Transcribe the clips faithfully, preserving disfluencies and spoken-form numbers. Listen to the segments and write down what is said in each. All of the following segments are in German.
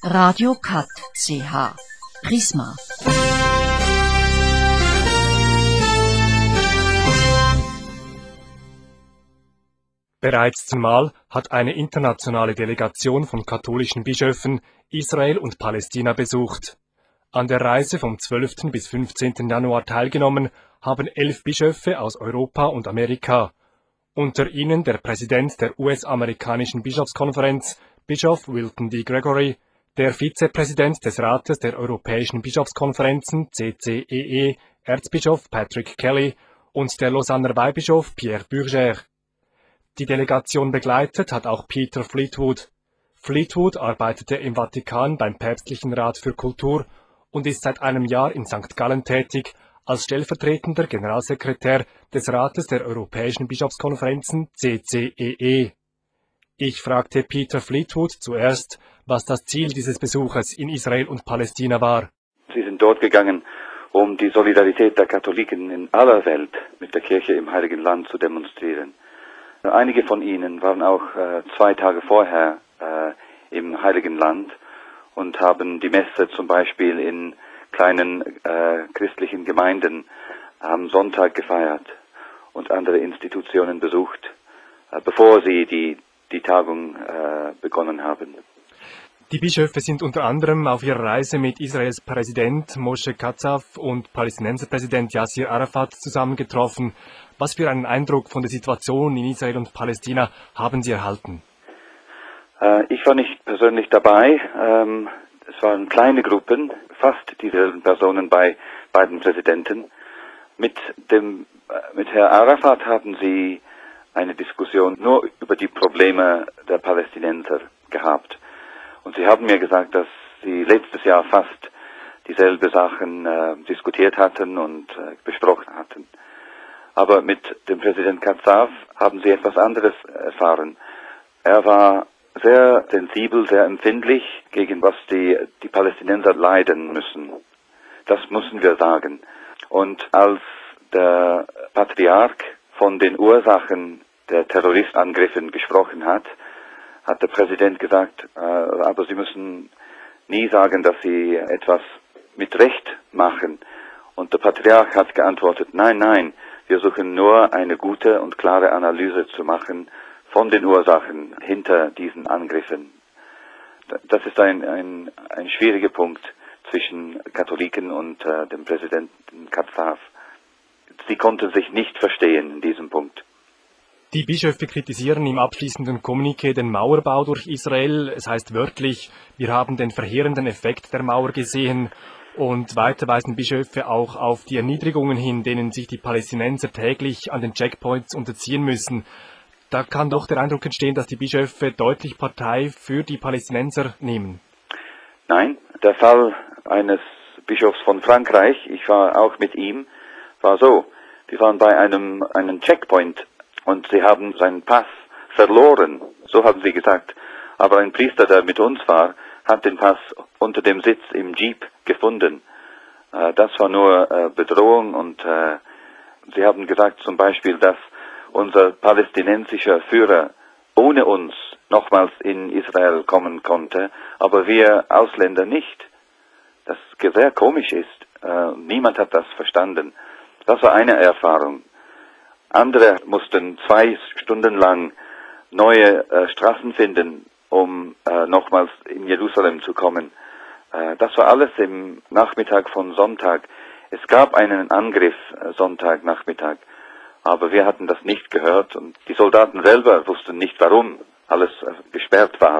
Radio Cut C H. Prisma. Bereits zumal hat eine internationale Delegation von katholischen Bischöfen Israel und Palästina besucht. An der Reise vom zwölften bis fünfzehnten Januar teilgenommen haben elf Bischöfe aus Europa und Amerika. Unter ihnen der Präsident der U S-amerikanischen Bischofskonferenz, Bischof Wilton D. Gregory, der Vizepräsident des Rates der Europäischen Bischofskonferenzen C C E E, Erzbischof Patrick Kelly und der Lausanner Weihbischof Pierre Burger. Die Delegation begleitet hat auch Peter Fleetwood. Fleetwood arbeitete im Vatikan beim Päpstlichen Rat für Kultur und ist seit einem Jahr in Sankt Gallen tätig als stellvertretender Generalsekretär des Rates der Europäischen Bischofskonferenzen C C E E. Ich fragte Peter Fleetwood zuerst, was das Ziel dieses Besuches in Israel und Palästina war. Sie sind dort gegangen, um die Solidarität der Katholiken in aller Welt mit der Kirche im Heiligen Land zu demonstrieren. Einige von ihnen waren auch äh, zwei Tage vorher äh, im Heiligen Land und haben die Messe zum Beispiel in kleinen äh, christlichen Gemeinden am Sonntag gefeiert und andere Institutionen besucht, äh, bevor sie die, die Tagung äh, begonnen haben. Die Bischöfe sind unter anderem auf ihrer Reise mit Israels Präsident Moshe Katsav und Palästinenserpräsident Yasser Arafat zusammengetroffen. Was für einen Eindruck von der Situation in Israel und Palästina haben Sie erhalten? Äh, ich war nicht persönlich dabei. Ähm, es waren kleine Gruppen, fast dieselben Personen bei beiden Präsidenten. Mit dem, mit Herrn Arafat haben sie eine Diskussion nur über die Probleme der Palästinenser gehabt. Und sie haben mir gesagt, dass sie letztes Jahr fast dieselbe Sachen äh, diskutiert hatten und äh, besprochen hatten. Aber mit dem Präsident Katsav haben sie etwas anderes erfahren. Er war sehr sensibel, sehr empfindlich gegen was die, die Palästinenser leiden müssen. Das müssen wir sagen. Und als der Patriarch von den Ursachen der Terroristangriffen gesprochen hat, hat der Präsident gesagt, äh, aber Sie müssen nie sagen, dass Sie etwas mit Recht machen. Und der Patriarch hat geantwortet, nein, nein, wir suchen nur eine gute und klare Analyse zu machen von den Ursachen hinter diesen Angriffen. Das ist ein, ein, ein schwieriger Punkt zwischen Katholiken und äh, dem Präsidenten Katsav. Sie konnten sich nicht verstehen in diesem Punkt. Die Bischöfe kritisieren im abschließenden Kommuniqué den Mauerbau durch Israel. Es heißt wörtlich, wir haben den verheerenden Effekt der Mauer gesehen. Und weiter weisen Bischöfe auch auf die Erniedrigungen hin, denen sich die Palästinenser täglich an den Checkpoints unterziehen müssen. Da kann doch der Eindruck entstehen, dass die Bischöfe deutlich Partei für die Palästinenser nehmen. Nein, der Fall eines Bischofs von Frankreich, ich war auch mit ihm, war so. Wir waren bei einem, einem Checkpoint und sie haben seinen Pass verloren, so haben sie gesagt. Aber ein Priester, der mit uns war, hat den Pass unter dem Sitz im Jeep gefunden. Äh, das war nur äh, Bedrohung und äh, sie haben gesagt zum Beispiel, dass unser palästinensischer Führer ohne uns nochmals in Israel kommen konnte, aber wir Ausländer nicht. Das sehr komisch ist. Äh, niemand hat das verstanden. Das war eine Erfahrung. Andere mussten zwei Stunden lang neue äh, Straßen finden, um äh, nochmals in Jerusalem zu kommen. Äh, das war alles im Nachmittag von Sonntag. Es gab einen Angriff äh, Sonntagnachmittag, aber wir hatten das nicht gehört und die Soldaten selber wussten nicht, warum alles äh, gesperrt war.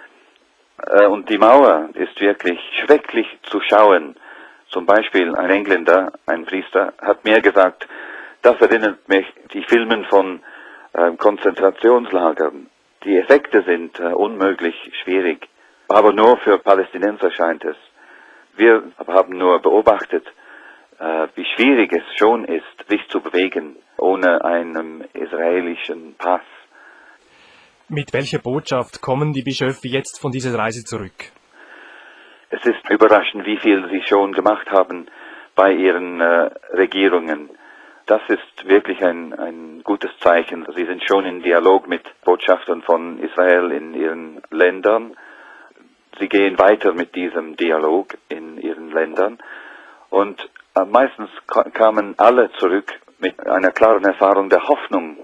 Äh, und die Mauer ist wirklich schrecklich zu schauen. Zum Beispiel ein Engländer, ein Priester, hat mir gesagt, das erinnert mich die Filmen von äh, Konzentrationslagern. Die Effekte sind äh, unmöglich schwierig, aber nur für Palästinenser scheint es. Wir haben nur beobachtet, äh, wie schwierig es schon ist, sich zu bewegen ohne einen israelischen Pass. Mit welcher Botschaft kommen die Bischöfe jetzt von dieser Reise zurück? Es ist überraschend, wie viel sie schon gemacht haben bei ihren äh, Regierungen. Das ist wirklich ein, ein gutes Zeichen. Sie sind schon in Dialog mit Botschaftern von Israel in ihren Ländern. sie gehen weiter mit diesem Dialog in ihren Ländern. Und äh, meistens kamen alle zurück mit einer klaren Erfahrung der Hoffnung.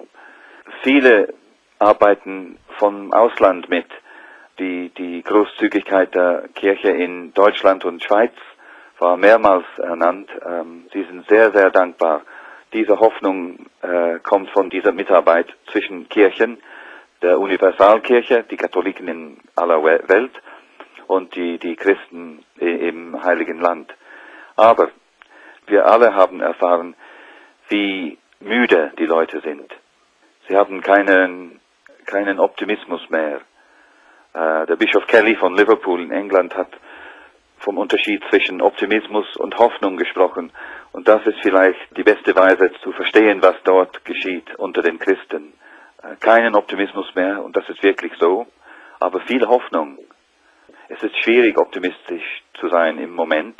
Viele arbeiten vom Ausland mit. Die, die Großzügigkeit der Kirche in Deutschland und Schweiz war mehrmals ernannt. Ähm, sie sind sehr, sehr dankbar. Diese Hoffnung äh, kommt von dieser Mitarbeit zwischen Kirchen, der Universalkirche, die Katholiken in aller Welt und die, die Christen im Heiligen Land. Aber wir alle haben erfahren, wie müde die Leute sind. Sie haben keinen, keinen Optimismus mehr. Äh, der Bischof Kelly von Liverpool in England hat vom Unterschied zwischen Optimismus und Hoffnung gesprochen. Und das ist vielleicht die beste Weise zu verstehen, was dort geschieht unter den Christen. Äh, keinen Optimismus mehr, und das ist wirklich so, aber viel Hoffnung. Es ist schwierig, optimistisch zu sein im Moment,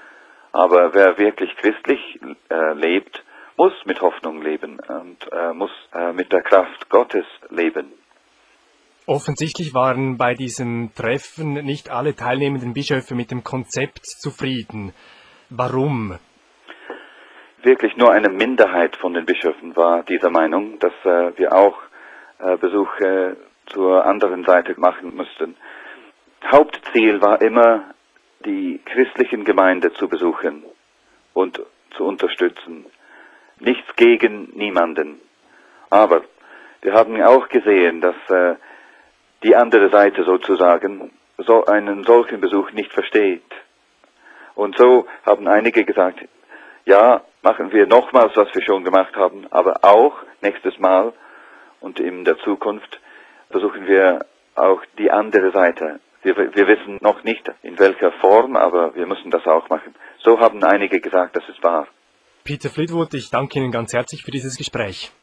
aber wer wirklich christlich äh, lebt, muss mit Hoffnung leben und äh, muss äh, mit der Kraft Gottes leben. Offensichtlich waren bei diesem Treffen nicht alle teilnehmenden Bischöfe mit dem Konzept zufrieden. Warum? Wirklich nur eine Minderheit von den Bischöfen war dieser Meinung, dass äh, wir auch äh, Besuche zur anderen Seite machen müssten. Hauptziel war immer, die christlichen Gemeinden zu besuchen und zu unterstützen. Nichts gegen niemanden. Aber wir haben auch gesehen, dass äh, die andere Seite sozusagen so einen solchen Besuch nicht versteht. Und so haben einige gesagt, ja, machen wir nochmals, was wir schon gemacht haben, aber auch nächstes Mal und in der Zukunft besuchen wir auch die andere Seite. Wir, wir wissen noch nicht, in welcher Form, aber wir müssen das auch machen. So haben einige gesagt, das ist wahr. Peter Fleetwood, ich danke Ihnen ganz herzlich für dieses Gespräch.